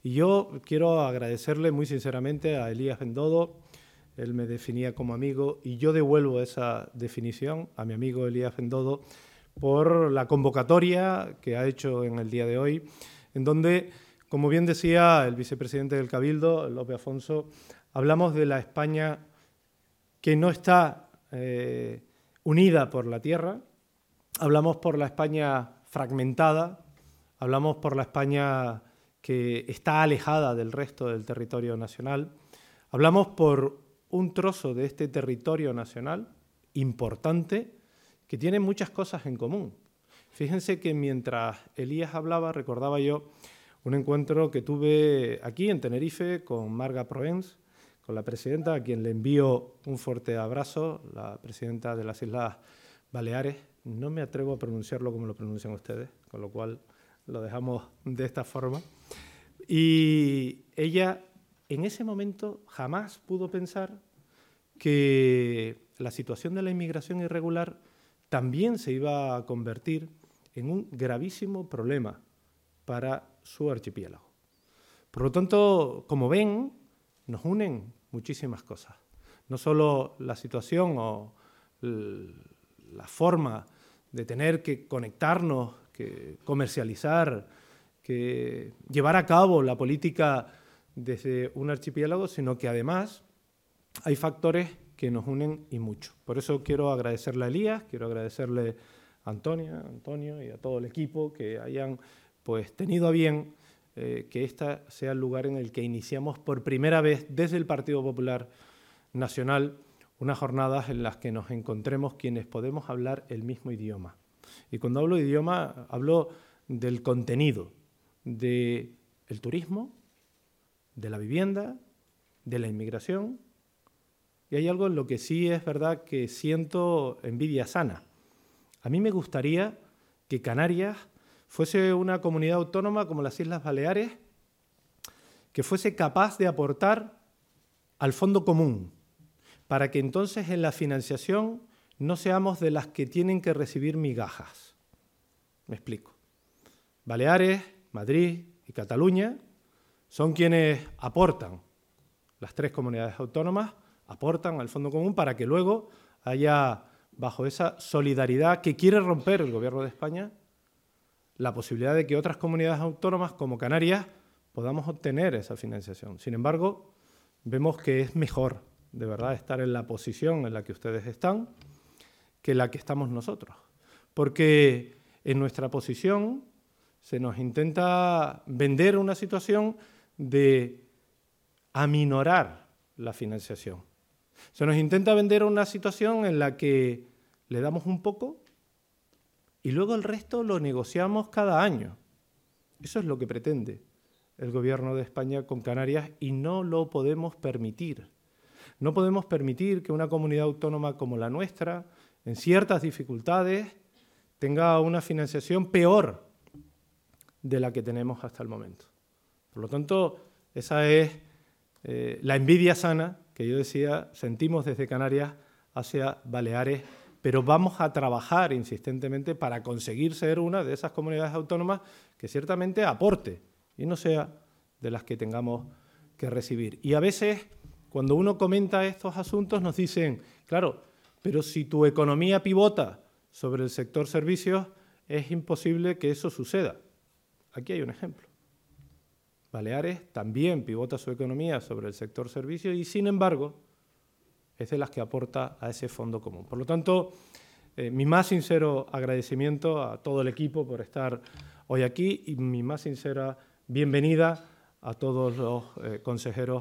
Y yo quiero agradecerle muy sinceramente a Elías Bendodo. Él me definía como amigo y yo devuelvo esa definición a mi amigo Elías Bendodo por la convocatoria que ha hecho en el día de hoy, en donde, como bien decía el vicepresidente del Cabildo, Lope Afonso, hablamos de la España que no está unida por la tierra, hablamos por la España fragmentada, hablamos por la España que está alejada del resto del territorio nacional, hablamos por un trozo de este territorio nacional importante que tiene muchas cosas en común. Fíjense que mientras Elías hablaba, recordaba yo un encuentro que tuve aquí en Tenerife con Marga Proens, con la presidenta, a quien le envío un fuerte abrazo, la presidenta de las Islas Baleares. No me atrevo a pronunciarlo como lo pronuncian ustedes, con lo cual lo dejamos de esta forma. Y ella en ese momento jamás pudo pensar que la situación de la inmigración irregular también se iba a convertir en un gravísimo problema para su archipiélago. Por lo tanto, como ven, nos unen muchísimas cosas. No solo la situación o la forma de tener que conectarnos, que comercializar, que llevar a cabo la política desde un archipiélago, sino que además hay factores que nos unen y mucho. Por eso quiero agradecerle a Elías, quiero agradecerle a Antonio y a todo el equipo que hayan tenido a bien que este sea el lugar en el que iniciamos por primera vez desde el Partido Popular Nacional unas jornadas en las que nos encontremos quienes podemos hablar el mismo idioma. Y cuando hablo de idioma, hablo del contenido, del turismo, de la vivienda, de la inmigración. Y hay algo en lo que sí es verdad que siento envidia sana. A mí me gustaría que Canarias fuese una comunidad autónoma como las Islas Baleares, que fuese capaz de aportar al fondo común, para que entonces en la financiación no seamos de las que tienen que recibir migajas. Me explico. Baleares, Madrid y Cataluña son quienes aportan, las tres comunidades autónomas aportan al fondo común para que luego haya, bajo esa solidaridad que quiere romper el Gobierno de España, la posibilidad de que otras comunidades autónomas como Canarias podamos obtener esa financiación. Sin embargo, vemos que es mejor, de verdad, estar en la posición en la que ustedes están que la que estamos nosotros. Porque en nuestra posición se nos intenta vender una situación de aminorar la financiación. Se nos intenta vender una situación en la que le damos un poco y luego el resto lo negociamos cada año. Eso es lo que pretende el Gobierno de España con Canarias y no lo podemos permitir. No podemos permitir que una comunidad autónoma como la nuestra, en ciertas dificultades, tenga una financiación peor de la que tenemos hasta el momento. Por lo tanto, esa es la envidia sana que yo decía, sentimos desde Canarias hacia Baleares, pero vamos a trabajar insistentemente para conseguir ser una de esas comunidades autónomas que ciertamente aporte y no sea de las que tengamos que recibir. Y a veces, cuando uno comenta estos asuntos, nos dicen, claro, pero si tu economía pivota sobre el sector servicios, es imposible que eso suceda. Aquí hay un ejemplo. Baleares también pivota su economía sobre el sector servicios y, sin embargo, es de las que aporta a ese fondo común. Por lo tanto, mi más sincero agradecimiento a todo el equipo por estar hoy aquí y mi más sincera bienvenida a todos los consejeros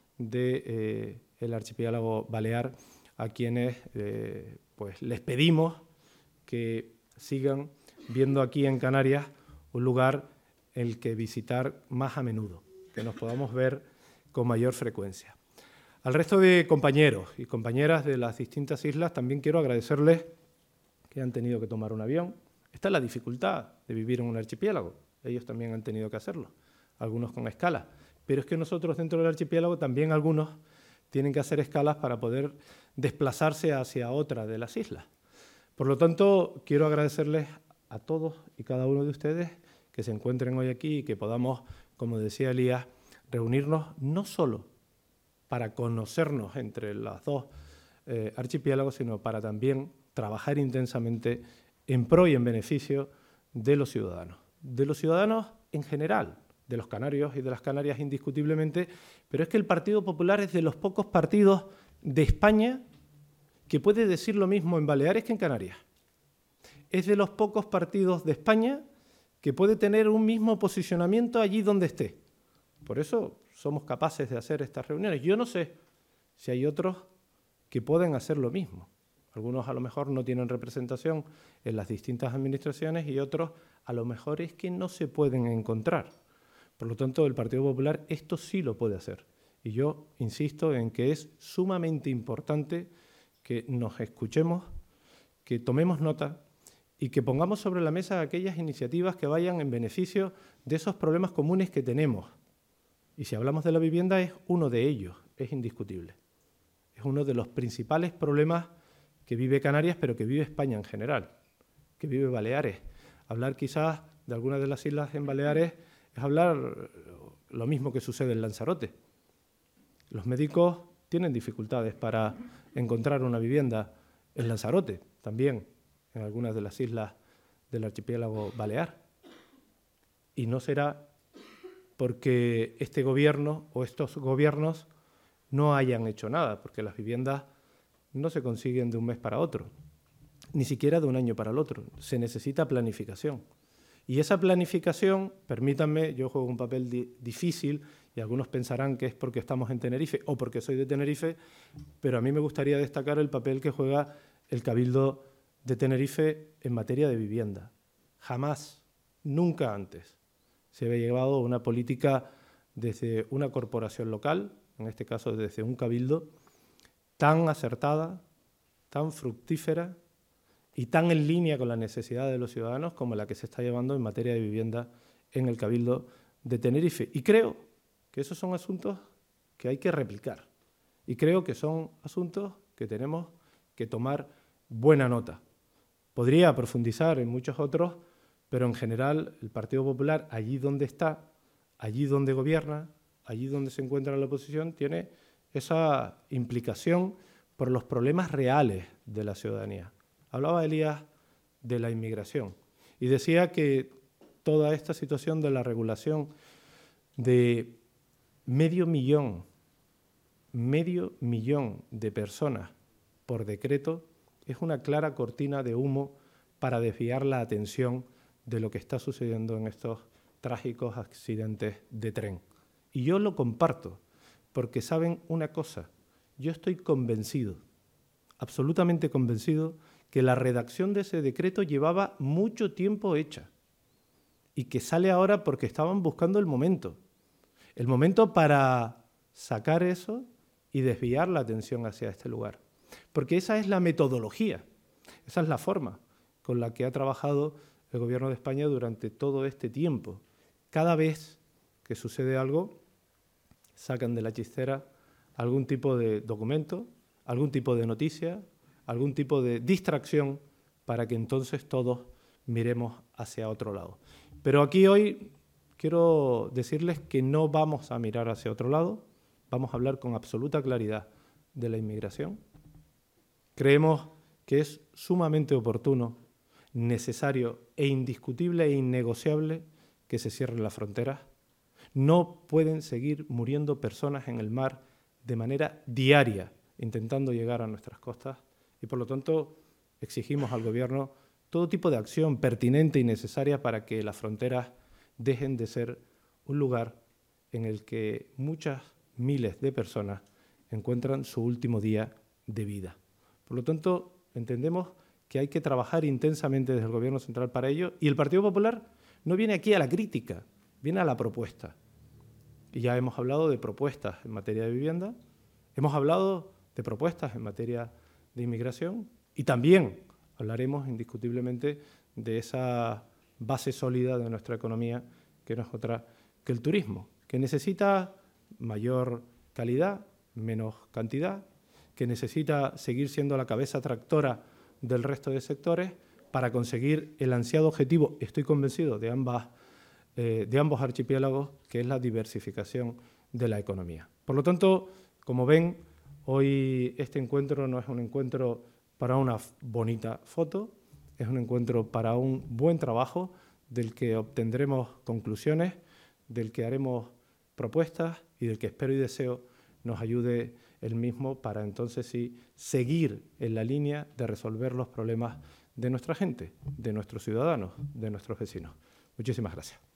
del archipiélago balear, a quienes les pedimos que sigan viendo aquí en Canarias un lugar el que visitar más a menudo, que nos podamos ver con mayor frecuencia. Al resto de compañeros y compañeras de las distintas islas también quiero agradecerles que han tenido que tomar un avión. Esta es la dificultad de vivir en un archipiélago. Ellos también han tenido que hacerlo, algunos con escalas. Pero es que nosotros dentro del archipiélago también algunos tienen que hacer escalas para poder desplazarse hacia otra de las islas. Por lo tanto, quiero agradecerles a todos y cada uno de ustedes que se encuentren hoy aquí y que podamos como decía Elías, reunirnos no solo para conocernos entre los dos archipiélagos, sino para también trabajar intensamente en pro y en beneficio de los ciudadanos en general, de los canarios y de las Canarias indiscutiblemente, pero es que el Partido Popular es de los pocos partidos de España que puede decir lo mismo en Baleares que en Canarias. Es de los pocos partidos de España que puede tener un mismo posicionamiento allí donde esté. Por eso somos capaces de hacer estas reuniones. Yo no sé si hay otros que pueden hacer lo mismo. Algunos a lo mejor no tienen representación en las distintas administraciones y otros a lo mejor es que no se pueden encontrar. Por lo tanto, el Partido Popular esto sí lo puede hacer. Y yo insisto en que es sumamente importante que nos escuchemos, que tomemos nota y que pongamos sobre la mesa aquellas iniciativas que vayan en beneficio de esos problemas comunes que tenemos. Y si hablamos de la vivienda, es uno de ellos, es indiscutible. Es uno de los principales problemas que vive Canarias, pero que vive España en general, que vive Baleares. Hablar quizás de algunas de las islas en Baleares es hablar lo mismo que sucede en Lanzarote. Los médicos tienen dificultades para encontrar una vivienda en Lanzarote, también en algunas de las islas del archipiélago balear. Y no será porque este gobierno o estos gobiernos no hayan hecho nada, porque las viviendas no se consiguen de un mes para otro, ni siquiera de un año para el otro. Se necesita planificación. Y esa planificación, permítanme, yo juego un papel difícil y algunos pensarán que es porque estamos en Tenerife o porque soy de Tenerife, pero a mí me gustaría destacar el papel que juega el Cabildo de Tenerife en materia de vivienda. Jamás, nunca antes, se había llevado una política desde una corporación local, en este caso desde un cabildo, tan acertada, tan fructífera y tan en línea con las necesidades de los ciudadanos como la que se está llevando en materia de vivienda en el Cabildo de Tenerife. Y creo que esos son asuntos que hay que replicar. Y creo que son asuntos que tenemos que tomar buena nota. Podría profundizar en muchos otros, pero en general el Partido Popular, allí donde está, allí donde gobierna, allí donde se encuentra la oposición, tiene esa implicación por los problemas reales de la ciudadanía. Hablaba Elías de la inmigración y decía que toda esta situación de la regulación de medio millón de personas por decreto es una clara cortina de humo para desviar la atención de lo que está sucediendo en estos trágicos accidentes de tren. Y yo lo comparto, porque saben una cosa, yo estoy convencido, absolutamente convencido, que la redacción de ese decreto llevaba mucho tiempo hecha y que sale ahora porque estaban buscando el momento para sacar eso y desviar la atención hacia este lugar. Porque esa es la metodología, esa es la forma con la que ha trabajado el Gobierno de España durante todo este tiempo. Cada vez que sucede algo, sacan de la chistera algún tipo de documento, algún tipo de noticia, algún tipo de distracción para que entonces todos miremos hacia otro lado. Pero aquí hoy quiero decirles que no vamos a mirar hacia otro lado, vamos a hablar con absoluta claridad de la inmigración. Creemos que es sumamente oportuno, necesario e indiscutible e innegociable que se cierren las fronteras. No pueden seguir muriendo personas en el mar de manera diaria intentando llegar a nuestras costas y, por lo tanto, exigimos al Gobierno todo tipo de acción pertinente y necesaria para que las fronteras dejen de ser un lugar en el que muchas miles de personas encuentran su último día de vida. Por lo tanto, entendemos que hay que trabajar intensamente desde el Gobierno central para ello y el Partido Popular no viene aquí a la crítica, viene a la propuesta. Y ya hemos hablado de propuestas en materia de vivienda, hemos hablado de propuestas en materia de inmigración y también hablaremos indiscutiblemente de esa base sólida de nuestra economía, que no es otra que el turismo, que necesita mayor calidad, menos cantidad, que necesita seguir siendo la cabeza tractora del resto de sectores para conseguir el ansiado objetivo, estoy convencido, de ambas de ambos archipiélagos, que es la diversificación de la economía. Por lo tanto, como ven, hoy este encuentro no es un encuentro para una bonita foto, es un encuentro para un buen trabajo del que obtendremos conclusiones, del que haremos propuestas y del que espero y deseo nos ayude el mismo para entonces sí seguir en la línea de resolver los problemas de nuestra gente, de nuestros ciudadanos, de nuestros vecinos. Muchísimas gracias.